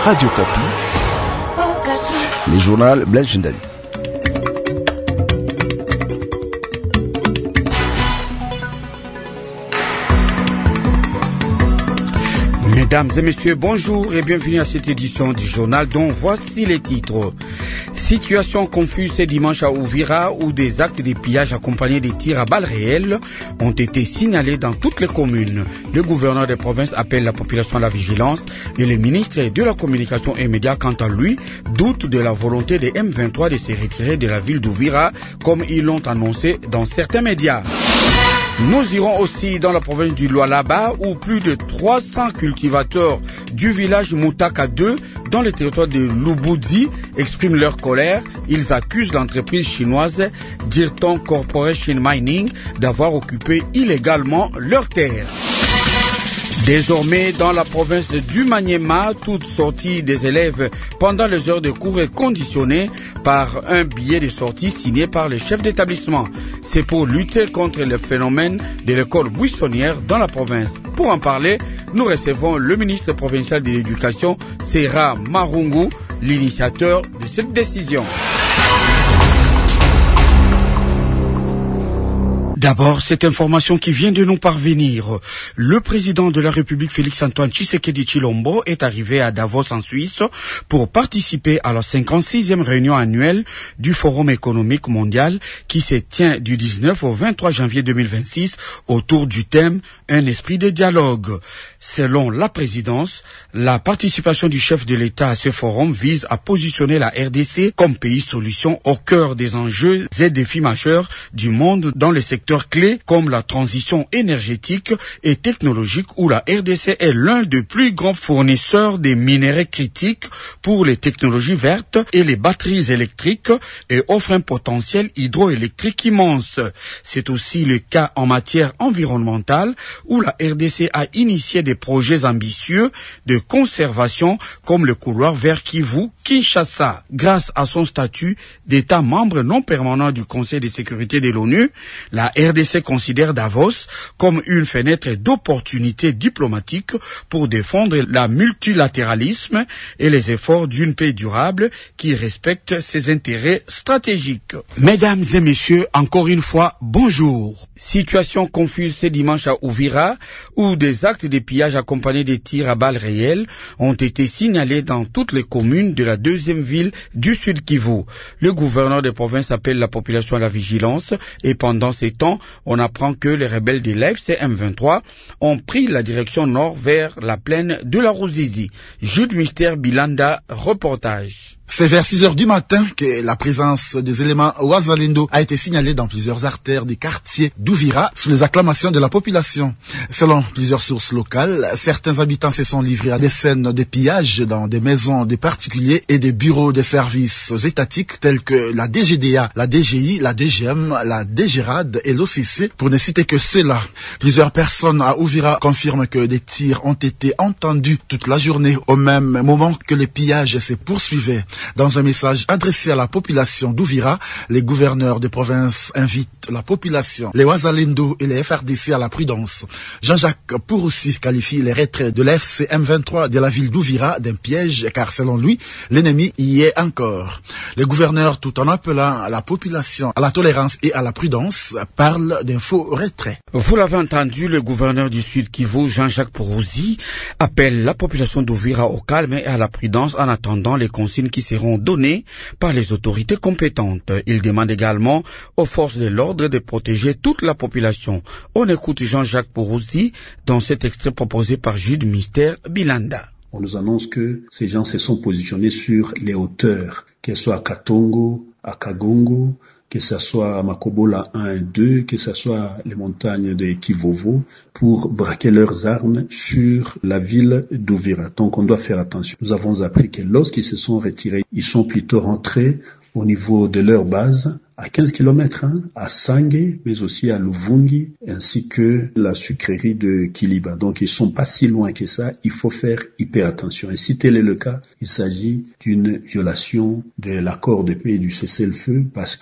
Radio Kapi. Le journal Blaise Gendali. Mesdames et messieurs, bonjour et bienvenue à cette édition du journal dont voici les titres. Situation confuse ce dimanche à Uvira où des actes de pillage accompagnés de tirs à balles réelles ont été signalés dans toutes les communes. Le gouverneur des provinces appelle la population à la vigilance et le ministre de la Communication et Médias, quant à lui, doute de la volonté des M23 de se retirer de la ville d'Uvira comme ils l'ont annoncé dans certains médias. Nous irons aussi dans la province du Lualaba où plus de 300 cultivateurs du village Moutaka 2 dans le territoire de Lubudi expriment leur colère. Ils accusent l'entreprise chinoise Dirton Corporation Mining d'avoir occupé illégalement leurs terres. Désormais, dans la province du Maniema, toute sortie des élèves pendant les heures de cours est conditionnée par un billet de sortie signé par le chef d'établissement. C'est pour lutter contre le phénomène de l'école buissonnière dans la province. Pour en parler, nous recevons le ministre provincial de l'Éducation, Serra Marungu, l'initiateur de cette décision. D'abord, cette information qui vient de nous parvenir. Le président de la République, Félix-Antoine Tshisekedi Tshilombo, est arrivé à Davos en Suisse pour participer à la 56e réunion annuelle du Forum économique mondial qui se tient du 19 au 23 janvier 2026 autour du thème « Un esprit de dialogue ». Selon la présidence, la participation du chef de l'État à ce forum vise à positionner la RDC comme pays solution au cœur des enjeux et défis majeurs du monde dans les secteurs clés comme la transition énergétique et technologique où la RDC est l'un des plus grands fournisseurs des minerais critiques pour les technologies vertes et les batteries électriques et offre un potentiel hydroélectrique immense. C'est aussi le cas en matière environnementale où la RDC a initié des projets ambitieux de conservation comme le couloir vers Kivu-Kinshasa. Grâce à son statut d'État membre non permanent du Conseil de sécurité de l'ONU, la RDC considère Davos comme une fenêtre d'opportunité diplomatique pour défendre le multilatéralisme et les efforts d'une paix durable qui respecte ses intérêts stratégiques. Mesdames et messieurs, encore une fois, bonjour. Situation confuse ce dimanche à Uvira où des actes de pillage accompagnés de tirs à balles réelles ont été signalés dans toutes les communes de la deuxième ville du Sud Kivu. Le gouverneur des provinces appelle la population à la vigilance et pendant ces temps, on apprend que les rebelles de l'AFC M23 ont pris la direction nord vers la plaine de la Ruzizi. Jude Mystère Bilanda, reportage. C'est vers 6 heures du matin que la présence des éléments Wazalendo a été signalée dans plusieurs artères des quartiers d'Uvira sous les acclamations de la population. Selon plusieurs sources locales, certains habitants se sont livrés à des scènes de pillage dans des maisons des particuliers et des bureaux de services étatiques tels que la DGDA, la DGI, la DGM, la DGRAD et l'OCC, pour ne citer que ceux-là. Plusieurs personnes à Uvira confirment que des tirs ont été entendus toute la journée au même moment que les pillages se poursuivaient. Dans un message adressé à la population d'Uvira, les gouverneurs des provinces invitent la population, les Wazalendo et les FRDC à la prudence. Jean-Jacques Pouroussi qualifie les retraits de l'FC M23 de la ville d'Uvira d'un piège, car selon lui, l'ennemi y est encore. Le gouverneur, tout en appelant la population à la tolérance et à la prudence, parle d'un faux retrait. Vous l'avez entendu, le gouverneur du Sud Kivu, Jean-Jacques Pouroussi, appelle la population d'Uvira au calme et à la prudence en attendant les consignes qui seront données par les autorités compétentes. Il demande également aux forces de l'ordre de protéger toute la population. On écoute Jean-Jacques Pouroussi dans cet extrait proposé par Jude Mystère Bilanda. On nous annonce que ces gens se sont positionnés sur les hauteurs, que ce soit à Katongo, à Kagongo, que ce soit à Makobola 1 et 2, que ce soit les montagnes de Kivovo, pour braquer leurs armes sur la ville d'Uvira. Donc on doit faire attention. Nous avons appris que lorsqu'ils se sont retirés, ils sont plutôt rentrés au niveau de leur base, à 15 km, à Sangue, mais aussi à Luvungi, ainsi que la sucrerie de Kiliba. Donc ils sont pas si loin que ça, il faut faire hyper attention. Et si tel est le cas, il s'agit d'une violation de l'accord de paix et du cessez-le-feu, parce que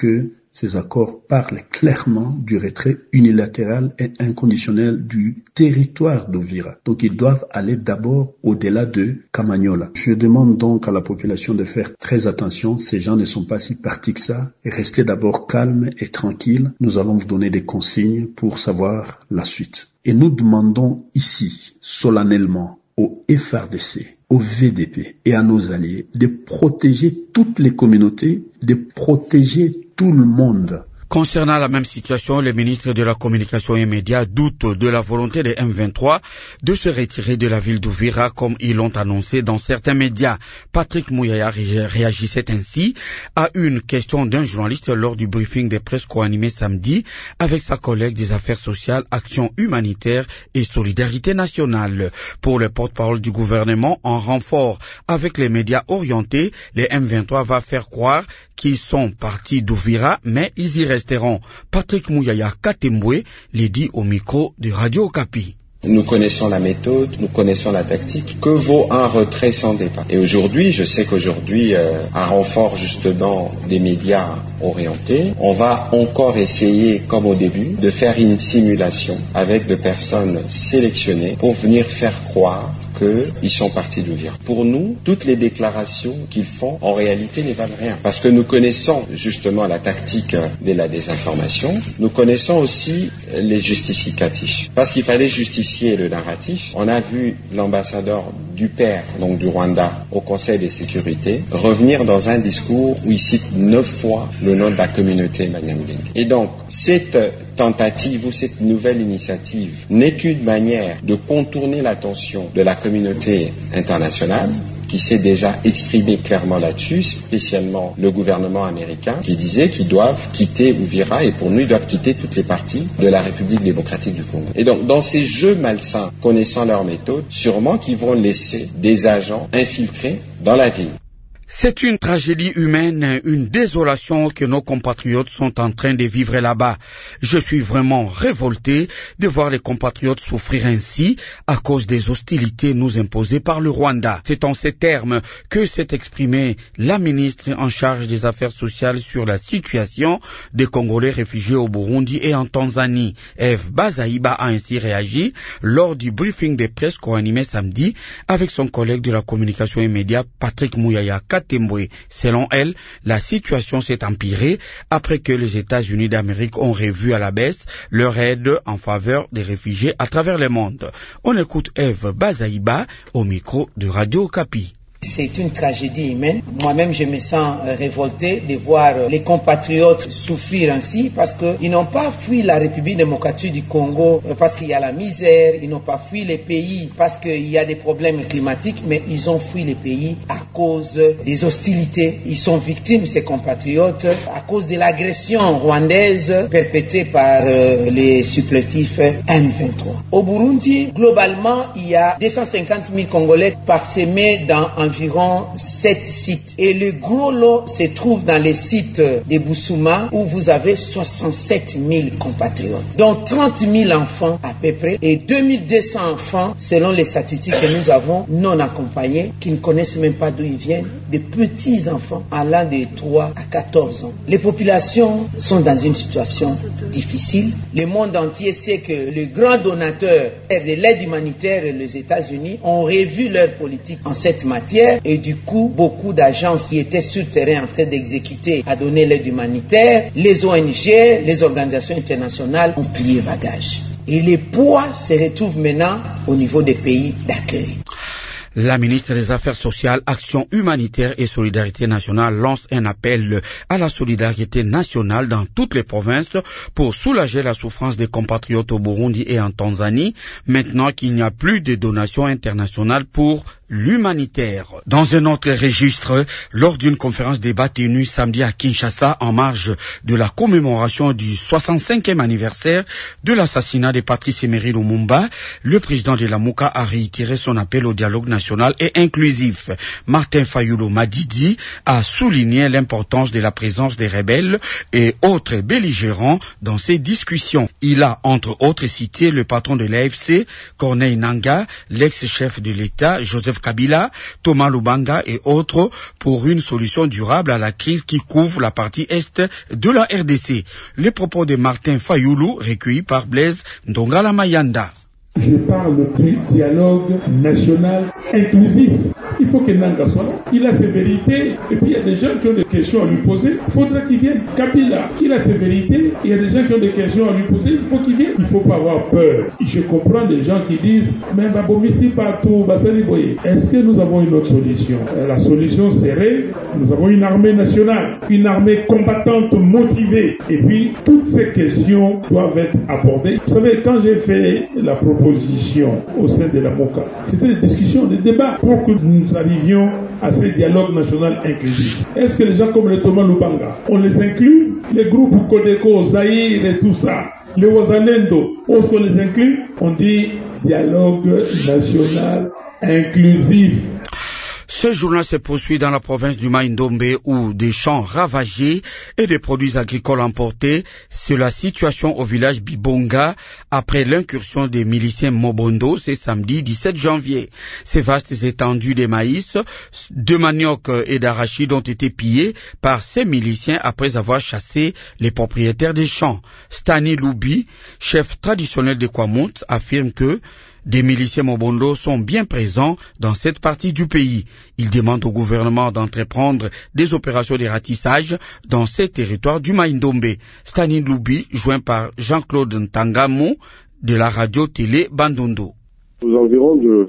Ces accords parlent clairement du retrait unilatéral et inconditionnel du territoire d'Uvira. Donc ils doivent aller d'abord au-delà de Kamanyola. Je demande donc à la population de faire très attention. Ces gens ne sont pas si partis que ça. Et restez d'abord calmes et tranquilles. Nous allons vous donner des consignes pour savoir la suite. Et nous demandons ici, solennellement, au FRDC, au VDP et à nos alliés de protéger toutes les communautés, de protéger tout le monde. Concernant la même situation, le ministre de la Communication et Médias doute de la volonté des M23 de se retirer de la ville d'Uvira comme ils l'ont annoncé dans certains médias. Patrick Mouyaya réagissait ainsi à une question d'un journaliste lors du briefing de presse co-animé samedi avec sa collègue des Affaires sociales, Action humanitaire et Solidarité nationale. Pour le porte-parole du gouvernement, en renfort avec les médias orientés, les M23 va faire croire qu'ils sont partis d'Uvira, mais ils y resteront. Patrick Mouyaya Katembwe l'a dit au micro de Radio Okapi. Nous connaissons la méthode, nous connaissons la tactique. Que vaut un retrait sans départ? Et aujourd'hui, je sais qu'aujourd'hui, à renfort justement des médias orientés, on va encore essayer, comme au début, de faire une simulation avec des personnes sélectionnées pour venir faire croire qu'ils sont partis d'Uvira. Pour nous, toutes les déclarations qu'ils font, en réalité, ne valent rien. Parce que nous connaissons justement la tactique de la désinformation. Nous connaissons aussi les justificatifs. Parce qu'il fallait justifier le narratif. On a vu l'ambassadeur du père, donc du Rwanda, au Conseil de sécurité, revenir dans un discours où il cite 9 fois le nom de la communauté Banyamulenge. Et donc, cette tentative ou cette nouvelle initiative n'est qu'une manière de contourner l'attention de la communauté internationale qui s'est déjà exprimé clairement là-dessus, spécialement le gouvernement américain qui disait qu'ils doivent quitter Uvira et pour nous ils doivent quitter toutes les parties de la République démocratique du Congo. Et donc dans ces jeux malsains, connaissant leur méthode, sûrement qu'ils vont laisser des agents infiltrés dans la ville. C'est une tragédie humaine, une désolation que nos compatriotes sont en train de vivre là-bas. Je suis vraiment révolté de voir les compatriotes souffrir ainsi à cause des hostilités nous imposées par le Rwanda. C'est en ces termes que s'est exprimée la ministre en charge des Affaires sociales sur la situation des Congolais réfugiés au Burundi et en Tanzanie. Eve Bazaïba a ainsi réagi lors du briefing de presse co-animé samedi avec son collègue de la communication et médias Patrick Mouyaya Katembwe. Selon elle, la situation s'est empirée après que les États-Unis d'Amérique ont revu à la baisse leur aide en faveur des réfugiés à travers le monde. On écoute Eve Bazaïba au micro de Radio Okapi. C'est une tragédie humaine. Moi-même, je me sens révolté de voir les compatriotes souffrir ainsi parce qu'ils n'ont pas fui la République démocratique du Congo parce qu'il y a la misère, ils n'ont pas fui les pays parce qu'il y a des problèmes climatiques, mais ils ont fui les pays à cause des hostilités. Ils sont victimes, ces compatriotes, à cause de l'agression rwandaise perpétrée par les supplétifs M23. Au Burundi, globalement, il y a 250 000 Congolais parsemés dans environ 7 sites. Et le gros lot se trouve dans les sites de Bousouma où vous avez 67 000 compatriotes. Donc 30 000 enfants à peu près et 2200 enfants selon les statistiques que nous avons non accompagnés qui ne connaissent même pas d'où ils viennent, des petits enfants allant de 3 à 14 ans. Les populations sont dans une situation difficile. Le monde entier sait que le grand donateur de l'aide humanitaire, les États-Unis, ont revu leur politique en cette matière et du coup, beaucoup d'agences qui étaient sur le terrain en train d'exécuter à donner l'aide humanitaire, les ONG, les organisations internationales ont plié bagage. Et les poids se retrouvent maintenant au niveau des pays d'accueil. La ministre des Affaires sociales, Action humanitaire et Solidarité nationale lance un appel à la solidarité nationale dans toutes les provinces pour soulager la souffrance des compatriotes au Burundi et en Tanzanie, maintenant qu'il n'y a plus de donations internationales pour l'humanitaire. Dans un autre registre, lors d'une conférence débat tenue samedi à Kinshasa en marge de la commémoration du 65e anniversaire de l'assassinat de Patrice Emery Lumumba, le président de la MOUCA a réitéré son appel au dialogue national et inclusif. Martin Fayulu Madidi a souligné l'importance de la présence des rebelles et autres belligérants dans ces discussions. Il a entre autres cité le patron de l'AFC, Corneille Nangaa, l'ex-chef de l'État, Joseph Joseph Kabila, Thomas Lubanga et autres pour une solution durable à la crise qui couvre la partie est de la RDC. Les propos de Martin Fayoulou recueillis par Blaise Ndongala Mayanda. Je parle du dialogue national inclusif. Il faut que Nanga soit là. Il a ses vérités. Et puis il y a des gens qui ont des questions à lui poser. Il faudra qu'il vienne. Kabila, il a ses vérités. Il y a des gens qui ont des questions à lui poser. Il faut qu'il vienne. Il ne faut pas avoir peur. Je comprends des gens qui disent mais Babomisi partout, Basali Boye. Est-ce que nous avons une autre solution? La solution serait nous avons une armée nationale, une armée combattante motivée. Et puis toutes ces questions doivent être abordées. Vous savez, quand j'ai fait la proposition au sein de la MOCA, c'était des discussions, des débats pour que nous arrivions à ce dialogue national inclusif. Est-ce que les gens comme le Thomas Lubanga, on les inclut? Les groupes Kodeko, Zaïre et tout ça, les Wazalendo, est-ce qu'on les inclut? On dit dialogue national inclusif. Ce journal se poursuit dans la province du Mai-Ndombe où des champs ravagés et des produits agricoles emportés. C'est la situation au village Bibonga après l'incursion des miliciens Mobondo ce samedi 17 janvier. Ces vastes étendues de maïs, de manioc et d'arachides ont été pillés par ces miliciens après avoir chassé les propriétaires des champs. Stani Loubi, chef traditionnel de Kwamouth, affirme que des miliciens Mobondo sont bien présents dans cette partie du pays. Il demande au gouvernement d'entreprendre des opérations de ratissage dans ces territoires du Mai-Ndombe. Stanin Loubi, joint par Jean-Claude Ntangamo de la radio-télé Bandundu. Aux environs de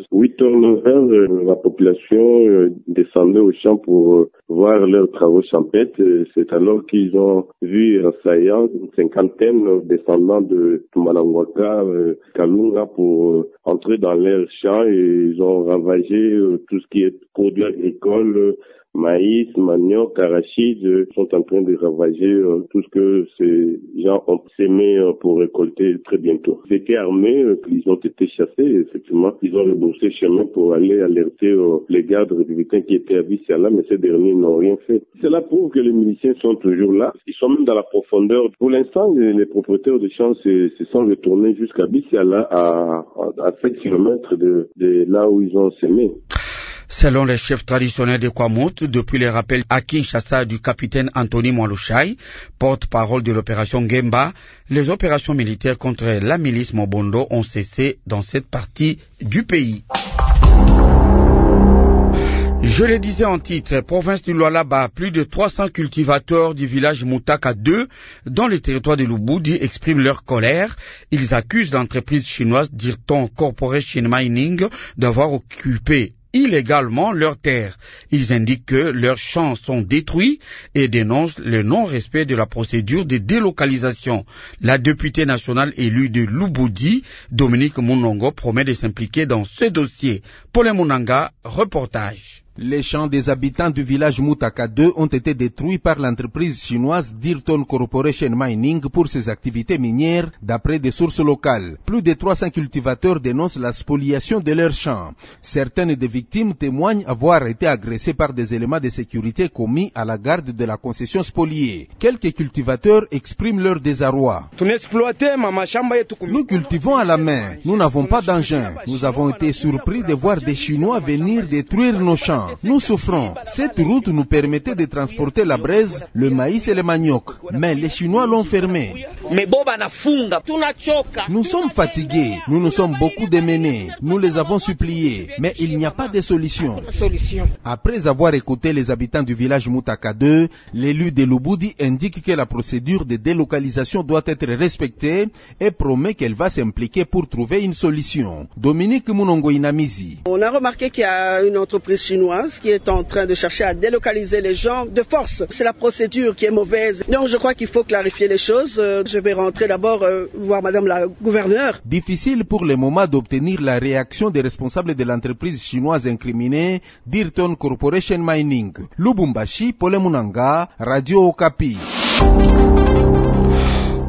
8h09, la population descendait au champ pour voir leurs travaux champêtres. C'est alors qu'ils ont vu assaillant une cinquantaine descendants de Tumalangwaka, Kalunga pour entrer dans leurs champs et ils ont ravagé tout ce qui est produits agricoles, maïs, manioc, arachides, sont en train de ravager tout ce que ces gens ont semé pour récolter très bientôt. Ils étaient armés, ils ont été chassés, effectivement. Ils ont rebroussé chemin pour aller alerter les gardes républicains qui étaient à Bissiala, mais ces derniers n'ont rien fait. Cela prouve que les miliciens sont toujours là. Ils sont même dans la profondeur. Pour l'instant, les propriétaires de champs se sont retournés jusqu'à Bissiala à 7 km de là où ils ont semé. Selon les chefs traditionnels de Kwamouth, depuis les rappels à Kinshasa du capitaine Anthony Mwalushai, porte-parole de l'opération Gemba, les opérations militaires contre la milice Mobondo ont cessé dans cette partie du pays. Je le disais en titre, province du Lualaba, plus de 300 cultivateurs du village Moutaka 2, dans le territoire de Lubudi, expriment leur colère. Ils accusent l'entreprise chinoise Dirton Corporation Mining d'avoir occupé illégalement leurs terres. Ils indiquent que leurs champs sont détruits et dénoncent le non-respect de la procédure de délocalisation. La députée nationale élue de Lubudi, Dominique Munongo, promet de s'impliquer dans ce dossier. Paul Munanga, reportage. Les champs des habitants du village Moutaka 2 ont été détruits par l'entreprise chinoise Dirton Corporation Mining pour ses activités minières, d'après des sources locales. Plus de 300 cultivateurs dénoncent la spoliation de leurs champs. Certaines des victimes témoignent avoir été agressées par des éléments de sécurité commis à la garde de la concession spoliée. Quelques cultivateurs expriment leur désarroi. Nous cultivons à la main, nous n'avons pas d'engin. Nous avons été surpris de voir des Chinois venir détruire nos champs. Nous souffrons. Cette route nous permettait de transporter la braise, le maïs et le manioc. Mais les Chinois l'ont fermée. Nous sommes fatigués. Nous nous sommes beaucoup démenés. Nous les avons suppliés. Mais il n'y a pas de solution. Après avoir écouté les habitants du village Moutaka 2, l'élu de Lubudi indique que la procédure de délocalisation doit être respectée et promet qu'elle va s'impliquer pour trouver une solution. Dominique Munongo Inamizi. On a remarqué qu'il y a une entreprise chinoise qui est en train de chercher à délocaliser les gens de force. C'est la procédure qui est mauvaise. Donc je crois qu'il faut clarifier les choses. Je vais rentrer d'abord voir madame la gouverneure. Difficile pour le moment d'obtenir la réaction des responsables de l'entreprise chinoise incriminée, Dirton Corporation Mining. Lubumbashi, Paul Munanga, Radio Okapi.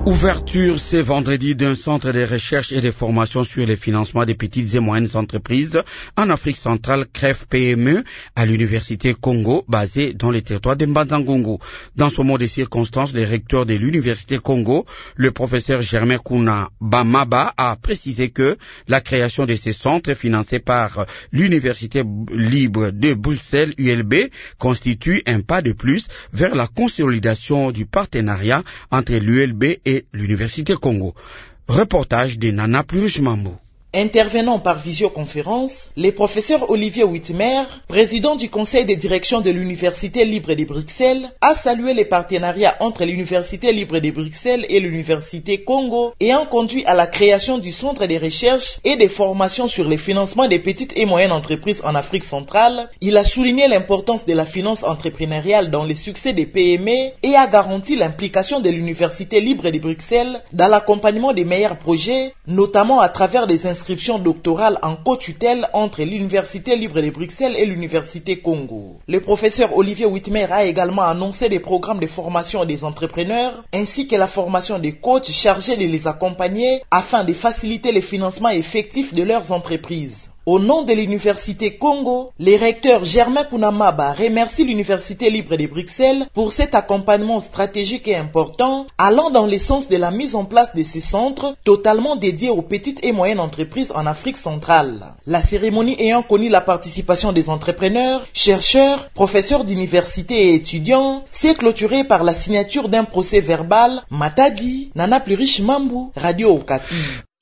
Ouverture ce vendredi d'un centre de recherche et de formation sur les financements des petites et moyennes entreprises en Afrique centrale, CREF PME, à l'université Congo, basée dans le territoire de Mbanza-Ngungu. Dans ce mot de circonstance, le recteur de l'université Congo, le professeur Germain Kuna Bamaba, a précisé que la création de ces centres financés par l'université libre de Bruxelles, ULB, constitue un pas de plus vers la consolidation du partenariat entre l'ULB et l'université Congo. Reportage de Nana Plurish-Mambo. Intervenant par visioconférence, le professeur Olivier Whitmer, président du conseil de direction de l'Université libre de Bruxelles, a salué les partenariats entre l'Université libre de Bruxelles et l'Université Congo ayant conduit à la création du centre de recherche et de formation sur le financement des petites et moyennes entreprises en Afrique centrale. Il a souligné l'importance de la finance entrepreneuriale dans le succès des PME et a garanti l'implication de l'Université libre de Bruxelles dans l'accompagnement des meilleurs projets, notamment à travers des inscriptions doctorale en co-tutelle entre l'Université libre de Bruxelles et l'Université Congo. Le professeur Olivier Whitmer a également annoncé des programmes de formation des entrepreneurs ainsi que la formation des coachs chargés de les accompagner afin de faciliter le financement effectif de leurs entreprises. Au nom de l'Université Congo, le recteur Germain Kunamaba remercie l'Université libre de Bruxelles pour cet accompagnement stratégique et important, allant dans le sens de la mise en place de ces centres totalement dédiés aux petites et moyennes entreprises en Afrique centrale. La cérémonie ayant connu la participation des entrepreneurs, chercheurs, professeurs d'université et étudiants, s'est clôturée par la signature d'un procès verbal. Matadi, Nana Plurish-Mambo, Radio Okapi.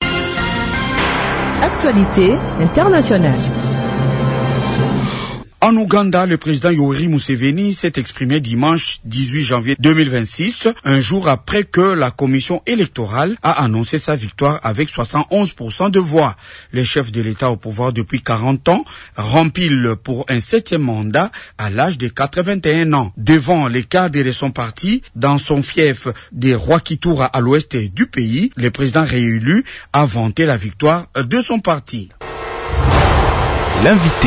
Actualité internationale. En Ouganda, le président Yoweri Museveni s'est exprimé dimanche 18 janvier 2026, un jour après que la commission électorale a annoncé sa victoire avec 71% de voix. Le chef de l'État au pouvoir depuis 40 ans rempile pour un 7e mandat à l'âge de 81 ans. Devant les cadres de son parti, dans son fief de Rwakitoura à l'ouest du pays, le président réélu a vanté la victoire de son parti. L'invité.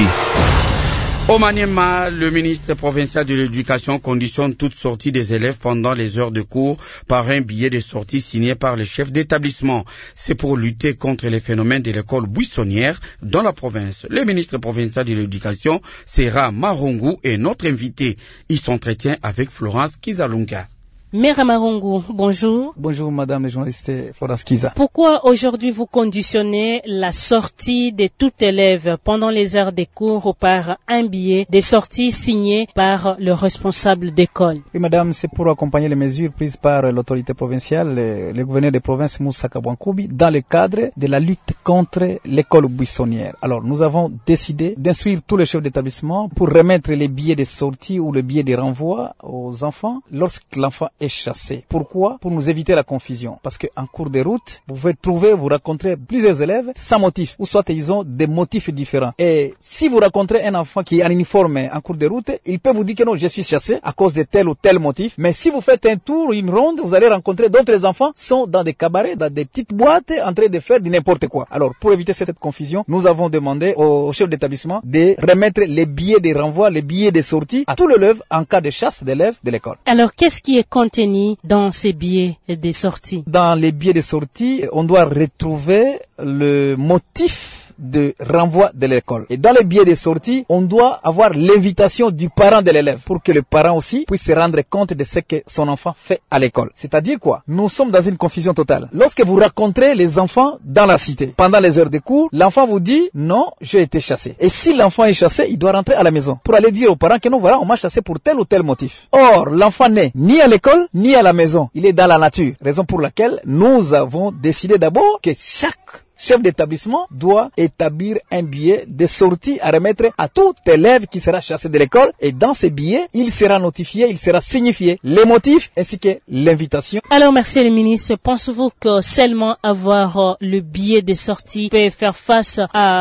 Au Maniema, le ministre provincial de l'Éducation conditionne toute sortie des élèves pendant les heures de cours par un billet de sortie signé par le chef d'établissement. C'est pour lutter contre les phénomènes de l'école buissonnière dans la province. Le ministre provincial de l'Éducation, Serra Marungu, est notre invité. Il s'entretient avec Florence Kizalunga. Mère Marungu, bonjour. Bonjour madame la journaliste Florence Kiza. Pourquoi aujourd'hui vous conditionnez la sortie de tout élève pendant les heures de cours par un billet de sortie signé par le responsable d'école? Oui madame, c'est pour accompagner les mesures prises par l'autorité provinciale, le gouverneur de province Moussa Kabwankoubi, dans le cadre de la lutte contre l'école buissonnière. Alors nous avons décidé d'instruire tous les chefs d'établissement pour remettre les billets de sortie ou le billet de renvoi aux enfants lorsque l'enfant est chassé. Pourquoi? Pour nous éviter la confusion. Parce qu'en cours de route, vous pouvez vous rencontrer plusieurs élèves sans motif, ou soit ils ont des motifs différents. Et si vous rencontrez un enfant qui est en uniforme en cours de route, il peut vous dire que non, je suis chassé à cause de tel ou tel motif. Mais si vous faites un tour, une ronde, vous allez rencontrer d'autres enfants qui sont dans des cabarets, dans des petites boîtes, en train de faire du n'importe quoi. Alors, pour éviter cette confusion, nous avons demandé au chef d'établissement de remettre les billets de renvoi, les billets de sortie à tous les élèves en cas de chasse d'élèves de l'école. Alors, qu'est-ce qui est contenu dans ces billets de sortie? Dans les billets de sortie, on doit retrouver le motif de renvoi de l'école. Et dans les billets de sortie, on doit avoir l'invitation du parent de l'élève pour que le parent aussi puisse se rendre compte de ce que son enfant fait à l'école. C'est-à-dire quoi? Nous sommes dans une confusion totale. Lorsque vous rencontrez les enfants dans la cité, pendant les heures de cours, l'enfant vous dit non, j'ai été chassé. Et si l'enfant est chassé, il doit rentrer à la maison pour aller dire aux parents que non, voilà, on m'a chassé pour tel ou tel motif. Or, l'enfant n'est ni à l'école, ni à la maison. Il est dans la nature. Raison pour laquelle nous avons décidé d'abord que chaque chef d'établissement doit établir un billet de sortie à remettre à tout élève qui sera chassé de l'école. Et dans ce billet, il sera notifié, il sera signifié les motifs ainsi que l'invitation. Alors, merci le ministre. Pensez-vous que seulement avoir le billet de sortie peut faire face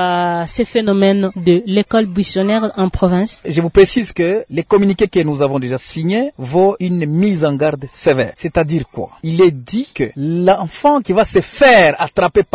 à ces phénomènes de l'école buissonnière en province? Je vous précise que les communiqués que nous avons déjà signés vaut une mise en garde sévère. C'est-à-dire quoi? Il est dit que l'enfant qui va se faire attraper par la police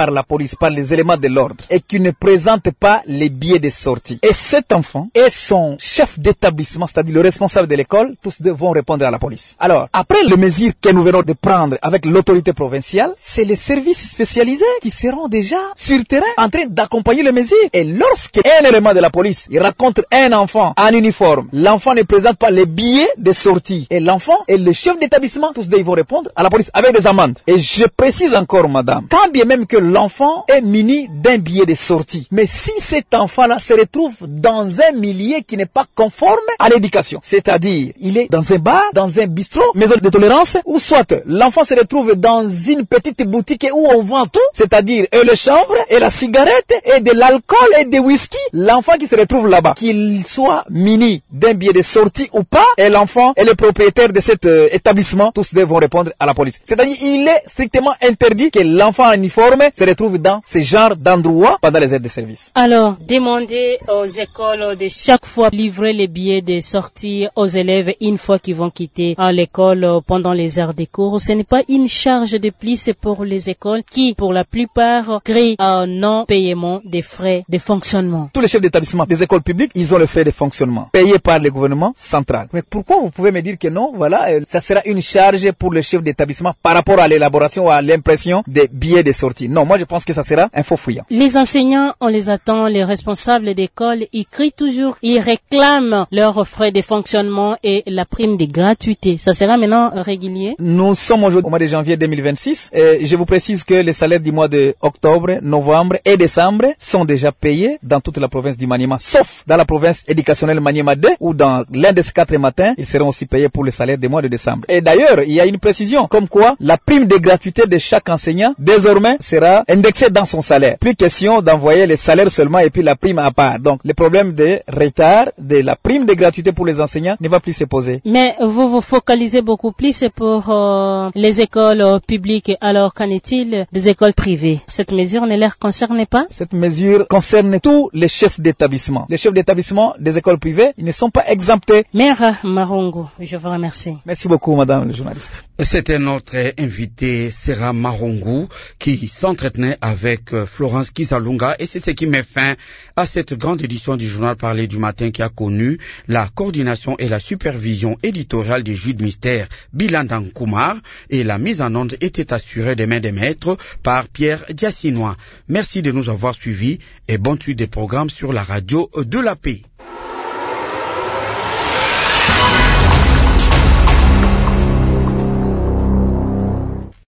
police, par les éléments de l'ordre, et qui ne présente pas les billets de sortie. Et cet enfant et son chef d'établissement, c'est-à-dire le responsable de l'école, tous deux vont répondre à la police. Alors, après les mesures que nous venons de prendre avec l'autorité provinciale, c'est les services spécialisés qui seront déjà sur le terrain en train d'accompagner les mesures. Et lorsqu'un élément de la police il rencontre un enfant en uniforme, l'enfant ne présente pas les billets de sortie, et l'enfant et le chef d'établissement, tous deux ils vont répondre à la police avec des amendes. Et je précise encore, madame, quand bien même que l'enfant est muni d'un billet de sortie, mais si cet enfant-là se retrouve dans un milieu qui n'est pas conforme à l'éducation, c'est-à-dire il est dans un bar, dans un bistrot, maison de tolérance, ou soit l'enfant se retrouve dans une petite boutique où on vend tout, c'est-à-dire le chanvre et la cigarette et de l'alcool et des whisky, l'enfant qui se retrouve là-bas, qu'il soit muni d'un billet de sortie ou pas, et l'enfant et le propriétaire de cet établissement, tous deux vont répondre à la police. C'est-à-dire il est strictement interdit que l'enfant en uniforme se retrouve dans ce genre d'endroit pendant les aides de service. Alors, demander aux écoles de chaque fois livrer les billets de sortie aux élèves une fois qu'ils vont quitter l'école pendant les heures de cours, ce n'est pas une charge de plus pour les écoles qui, pour la plupart, créent un non-paiement des frais de fonctionnement. Tous les chefs d'établissement des écoles publiques, ils ont le frais de fonctionnement payés par le gouvernement central. Mais pourquoi vous pouvez me dire que non, voilà, ça sera une charge pour le chef d'établissement par rapport à l'élaboration ou à l'impression des billets de sortie? Non, moi je pense que ça sera un faux fouillant. Les enseignants, on les attend, les responsables d'école, ils crient toujours, ils réclament leurs frais de fonctionnement et la prime de gratuité. Ça sera maintenant régulier? Nous sommes aujourd'hui au mois de janvier 2026 et je vous précise que les salaires du mois de octobre, novembre et décembre sont déjà payés dans toute la province du Maniema, sauf dans la province éducationnelle Maniema 2 où dans l'un de ces 4 matins, ils seront aussi payés pour le salaire du mois de décembre. Et d'ailleurs, il y a une précision comme quoi la prime de gratuité de chaque enseignant désormais sera indexée dans son salaire. Plus question d'envoyer les salaires seulement et puis la prime à part. Donc le problème de retard de la prime de gratuité pour les enseignants ne va plus se poser. Mais vous vous focalisez beaucoup plus pour les écoles publiques. Alors qu'en est-il des écoles privées? Cette mesure ne les concerne pas? Cette mesure concerne tous les chefs d'établissement. Les chefs d'établissement des écoles privées, ils ne sont pas exemptés. Mère Marongo, je vous remercie. Merci beaucoup, madame la journaliste. C'était notre invité, Sera Marongo, qui s'entretenait avec Florence Kizalunga, et c'est ce qui met fin à cette grande édition du journal Parler du matin qui a connu la coordination et la supervision éditoriale des Jules Mystère Bilandan Kumar, et la mise en onde était assurée des mains des maîtres par Pierre Diassinois. Merci de nous avoir suivis et bonne suite des programmes sur la radio de la paix.